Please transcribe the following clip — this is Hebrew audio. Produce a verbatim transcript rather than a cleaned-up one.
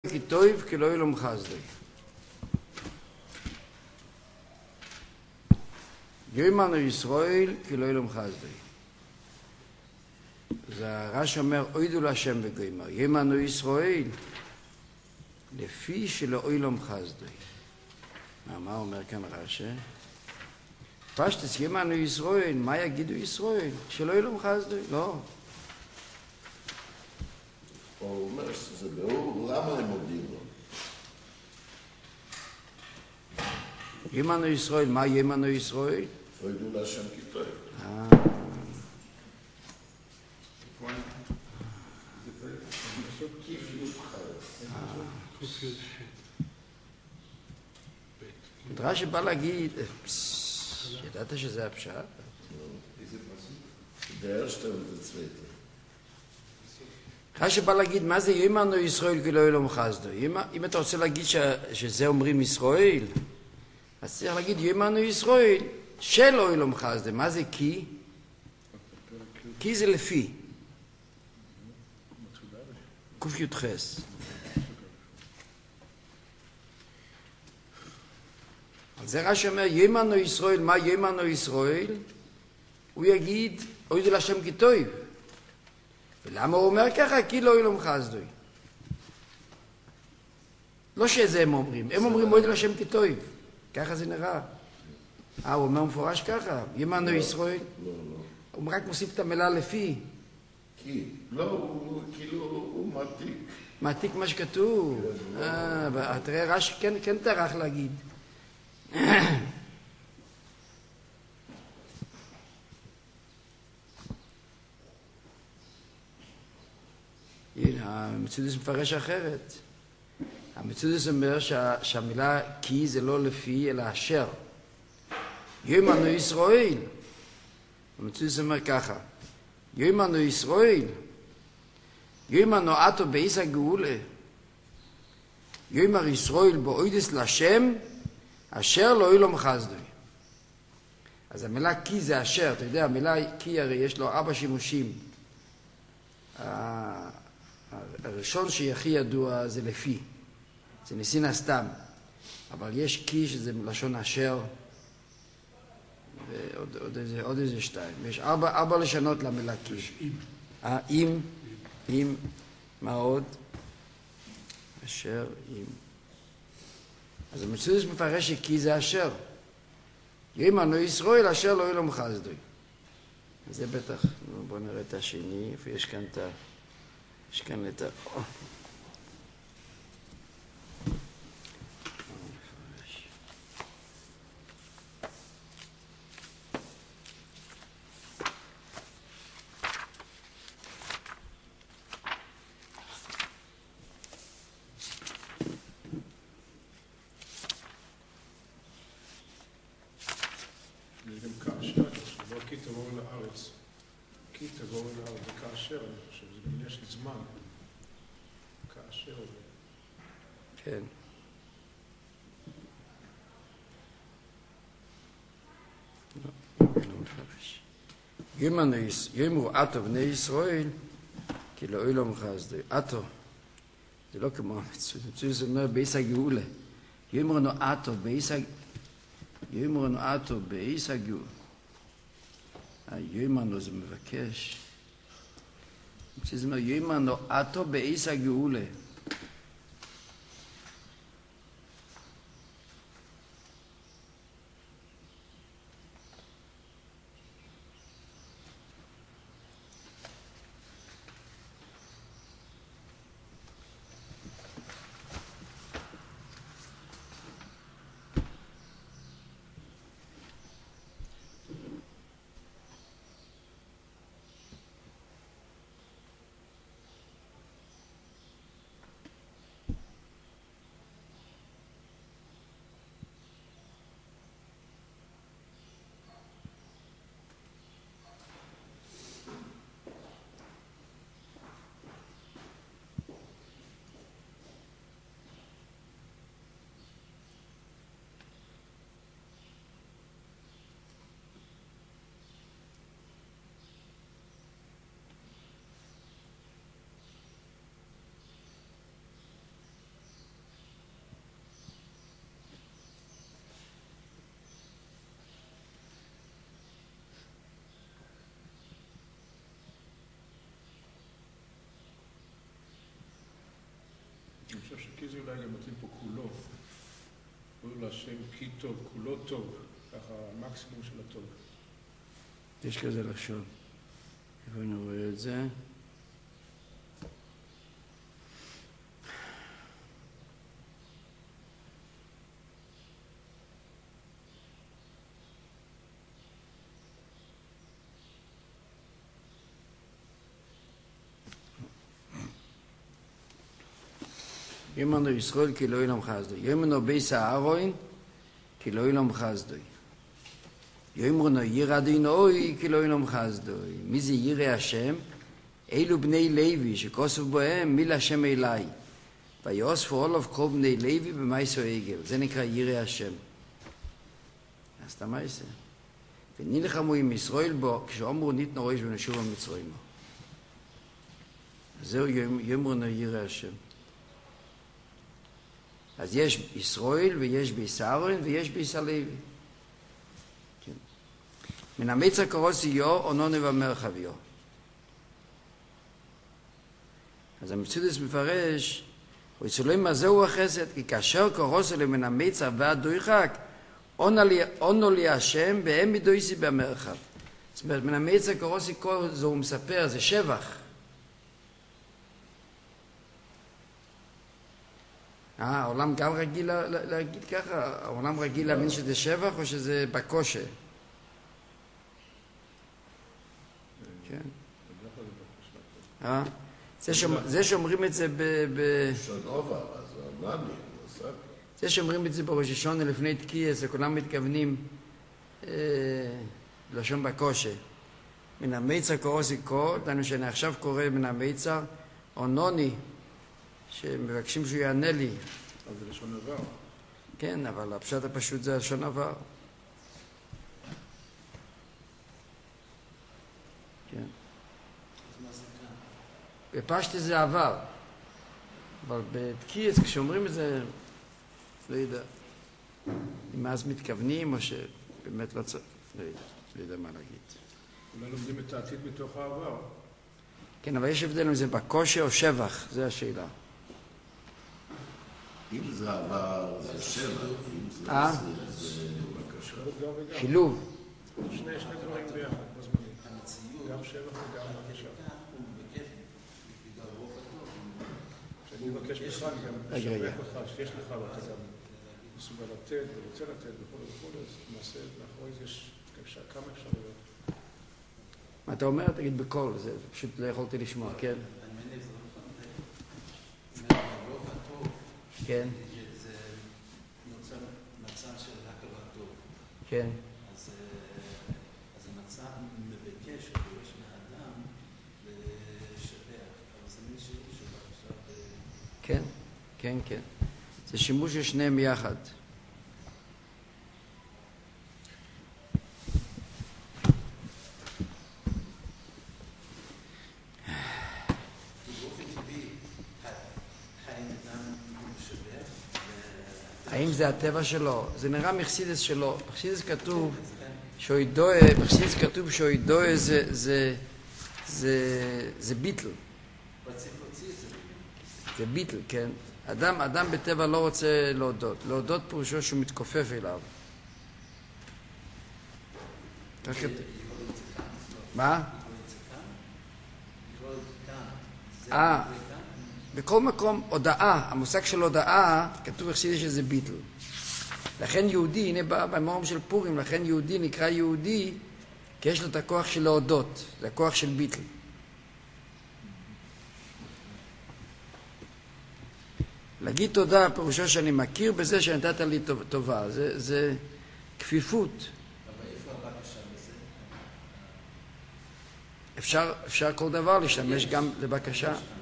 כי טוב כי לא ילום חסדי. יאמנו ישראל כי לא ילום חסדי. זה הרש אומר אוידו להשם בגוימר. יאמנו ישראל לפי שלא ילום חסדי. מה, מה אומר כאן רש"י? פשטס יאמנו ישראל, מה יגידו ישראל? שלא ילום חסדי? לא. הוא אומר שזה לא, למה הם עובדים לו? יאמנו ישראל, מה יאמנו ישראל? הוידו להשם כי טוב. אה. רש"י בא להגיד, ידעת שזה הפשט? der erste und der zweite. רש"י בא להגיד, מה זה יאמנו ישראל כי לא ילום חסדו? אם אתה רוצה להגיד שזה אומרים ישראל, אז צריך להגיד יאמנו ישראל שלא ילום חסדו. מה זה כי? כי זה לפי. ק"ח. על זה רש"י אומר, יאמנו ישראל, מה יאמנו ישראל? הוא יגיד, אוי זה להשם כי טוב. ולמה הוא אומר ככה? כי לא ילום חסדוי. לא שזה הם אומרים, הם אומרים אוי זה להשם כי טוב. ככה זה נראה. אה, הוא אומר מפורש ככה, יאמנו ישראל. לא, לא. הוא רק מוסיף את המילה לפי. כי, לא, הוא כאילו, הוא מעתיק. מעתיק מה שכתוב. אה, תראה, רש"י כן, כן טרח להגיד. המצודס מפרש אחרת. המצודס אומר שה, שהמילה כי זה לא לפי אלא אשר. יאמנו ישראל. המצודס אומר ככה. יאמנו ישראל. יאמנו עתו בעיס הגאולה. יאמר ישראל באוידס לשם אשר לא ילום חסדוי. אז המילה כי זה אשר. אתה יודע, המילה כי הרי יש לו ארבע שימושים. הראשון שהכי ידוע זה לפי, זה ניסין הסתם, אבל יש כי שזה מלשון אשר, ועוד עוד איזה, עוד איזה שתיים. יש ארבע, ארבע לשונות למילה כי. יש אם. אה, אם, אם, מה עוד? אשר, אם. אז המצודס מפרש שכי זה אשר. יאמנו ישראל אשר לא ילום חסדוי. אז זה בטח, בואו נראה את השני, איפה יש כאן את ה... יש כאן את ה... יש גם כאשר, לא כי תבואו לארץ. כי תבואו לארץ, זה כאשר, אני חושב, זה גם יש זמן. כאשר זה. כן. יאמרו עתו בני ישראל כי לא ילום חסדוי. עתו זה לא כמו המצודס. המצודס אומר בעיס הגאולה. יאמרו נו עתו בעיס הגאולה. יאמרו נו עתו בעיס הגאולה. יאמנו זה מבקש. המצודס אומר יאמנו עתו בעיס הגאולה. אני חושב שכי זה אולי גם מתאים פה כולו. קוראים להשם כי טוב, כולו טוב, ככה המקסימום של הטוב. יש כזה לחשוב. איפה אני רואה את זה? יאמרנו ישראל כי לא ילם חסדוי. יאמרנו בייס הארון כי לא ילם חסדוי. יאמרנו ירא אדינוי כי לא ילם חסדוי. מי זה ירא השם? אלו בני לוי שכוסף בהם מיל השם אליי. ויוספו עליו כל בני לוי במייסו עגל. זה נקרא ירא השם. אז אתה מה יעשה? ונלחמו עם ישראל בו כשאמרו ניתנו ראש ונשוב המצרים. זהו יאמרנו ירא השם. אז יש ישראל ויש בייס הארון ויש בייס הלוי. כן. מן המצר קרוסיו אונונו ומרחביו. אז המצודס מפרש, ויצולים מה זהו החסד, כי כאשר קרוסו למן המצר ועד דויחק, אונו לי השם והם מדויסי במרחב. זאת אומרת, מן המצר קרוסי כל זה הוא מספר, זה שבח. אה, העולם גם רגיל להגיד ככה? העולם רגיל להאמין שזה שבח או שזה בקושה? כן. אה? זה שאומרים את זה ב... שונובה, אז העולם נוסף. זה שאומרים את זה בראש השונה לפני תקיעס, וכולם מתכוונים לשון בקושה. מן המיצר קורוסי קור, דנו שאני עכשיו קורא מן המיצר, אונוני, שמבקשים שהוא יענה לי. אבל זה לשון עבר. כן, אבל הפשט הפשוט זה לשון עבר. כן. בפשט זה עבר. אבל בתקיעס, כשאומרים את זה, לא יודע. אם אז מתכוונים, או שבאמת לא צריך, לא יודע, לא יודע מה להגיד. אולי לומדים את העתיד מתוך העבר. כן, אבל יש הבדל אם זה בקושה או שבח, זה השאלה. אם זה עבר, זה שבע, אם זה אה? עשיר, זה בקשה. שילוב. שני שני דברים ביחד, בזמנית. גם שבח וגם בקשה. כשאני מבקש לך, אני גם משבח לך, שיש לך, ואתה גם מסוגל לתת ורוצה לתת וכו' וכו', אז נעשה, מאחורי זה יש כמה אפשרויות. מה אתה אומר? תגיד בקול, זה פשוט לא יכולתי לשמוע, כן? כן. זה נוצר מצב של הכרת טוב. כן. אז המצב מבקש, דורש מהאדם לשבח. אבל זה מין שיעור שלו עכשיו... כן, כן, כן. זה שימוש של שניהם יחד. האם זה הטבע שלו? זה נראה מחסידס שלו. מחסידס כתוב שאוידוה, מחסידס כתוב שאוידוה זה, זה, זה, זה ביטל. זה ביטל, כן. אדם, אדם בטבע לא רוצה להודות. להודות פירושו שהוא מתכופף אליו. מה? אה, בכל מקום הודעה, המושג של הודעה, כתוב בחסידות שזה ביטל. לכן יהודי, הנה בא במאמר של פורים, לכן יהודי נקרא יהודי, כי יש לו את הכוח של להודות, זה הכוח של ביטל. להגיד תודה, פירושו שאני מכיר בזה שנתת לי טובה, זה, זה כפיפות. אבל איפה הבקשה בזה? אפשר, אפשר כל דבר להשתמש גם לבקשה.